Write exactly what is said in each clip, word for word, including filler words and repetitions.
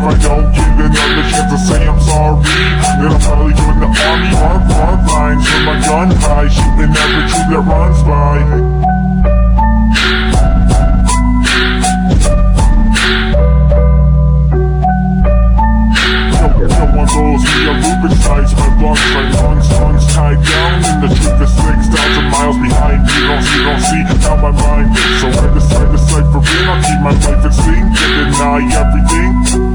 I don't get another chance to say I'm sorry, then I'll probably join the army. Front, front lines with my gun high, shooting every tree that runs by. Throws me a Rubik's size, my lungs, my lungs, lungs tied down, and the truth is six thousand miles behind me. Don't see, don't see how my mind is. So I decide to cipher in, I'll keep my life extinct and deny everything.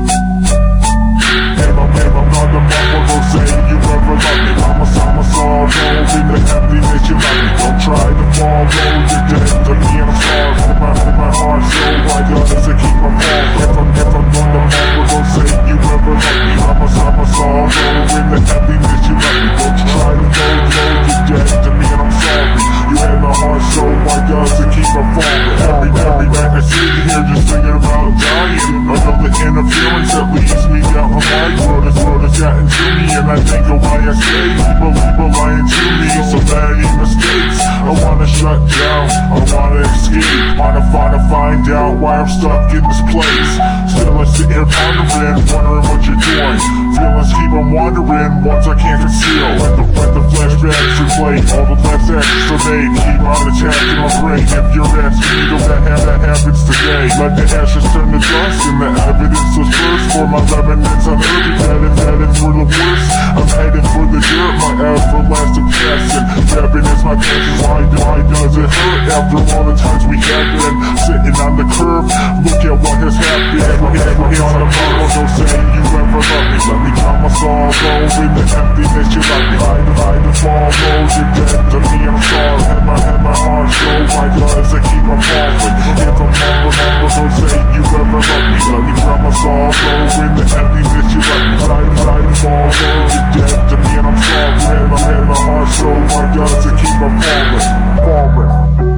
And I'm, and I'm not the mama go say you ever love me. I'm a, I'm a sorrow in the emptiness you love me. Don't try to follow, you're dead to me and I'm sorry for my, for my heart. So why does it keep my fall? If I'm, if I'm not the mama go say you ever love me. I'm a, I'm a sorrow in the emptiness you love me. Don't try to follow, you're dead to me and I'm sorry. You had my heart, so why does it keep my falling? Every, every night I sit here just thinking about dying. Another interference that leads me down a life. World is, world is gotten to me, and I think of why I stay. People, people lying to me, so many mistakes. I wanna shut down, I wanna escape. Wanna find, to find out why I'm stuck in this place. Still I sit here pondering, wondering what you're doing. Feelings keep on wandering, ones I can't conceal. Let the, let the flashbacks replay all the last actions so they keep on attacking my brain. If you're asking me, don't that, have, that happens today. Let the ashes turn to dust and the evidence was first. For my remnants on earth, headed, headed for the worst. I'm headed for the dirt, my everlasting passion. Rapping is my passion, why, why does it hurt? After all the times we have been sitting on the curb, look at what has happened. It's on the bottle, don't say you ever love me. Let me drown my sorrow in the emptiness you left me. I divide the follow, you're dead to me, I'm sorry. And my, and my heart so why does it keep on falling? If I'm wrong, remember, don't say you ever love me. Let me drown my sorrow in the emptiness you left me. I divide the follow, you're dead to me and I'm sorry. And my, and my heart so why does it keep on falling? Falling.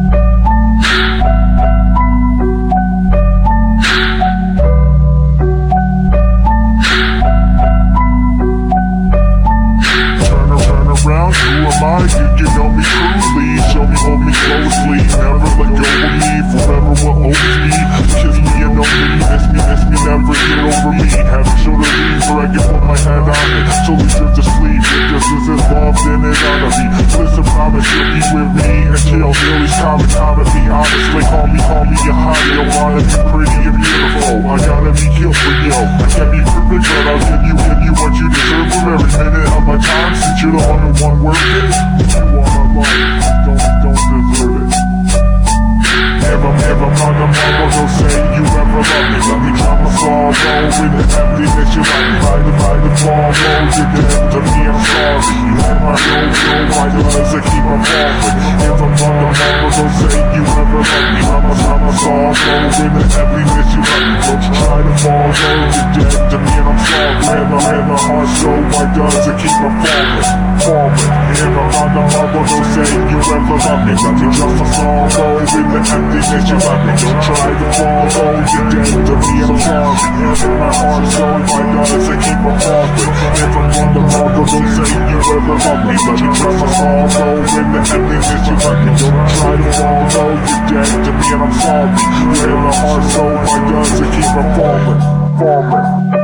Around, who am I? You, you know me truly. Show me, hold me closely. Never let go of me. Forever will always be. Kiss me and know me. Miss me, miss me, never get over me. Haven't shoulder lean where I can put my head on it. Slowly drift to sleep. It just is involved in it on me. Listen, promise you'll be with me until Billy's coming, coming. Be honestly, call me, call me a hottie. I wanna be pretty and beautiful. I gotta be killed for you. I can't be perfect, but I'll give you, give you what you deserve from every minute of my time. Since you're the only one worth it, you are my life, don't, don't deserve it. If I'm, if I'm not the mama, don't say you ever love me. Let me drown my sorrow in the emptiness you left me. By the, by the follow, you're dead to me, I'm sorry. You had my road, so why does it keep on falling? If I'm not the mama, don't say you ever love me. Let me drown my sorrow in the emptiness you left me. Don't try to follow, you're dead to me and I'm sorry. And my, and my heart, so why does it keep on falling? Falling. If I'm not the mama, don't say you ever love me. Let me drown my sorrow in the emptiness you left me. Don't try to follow, you're dead to me, I'm sorry. And my heart, so why does it keep on falling? If I'm not the mama, don't say you ever love me. Let me drown my sorrow in the emptiness you left me. Don't try to follow, you're dead to me and I'm sorry. And my heart, so why does it keep on falling? Falling.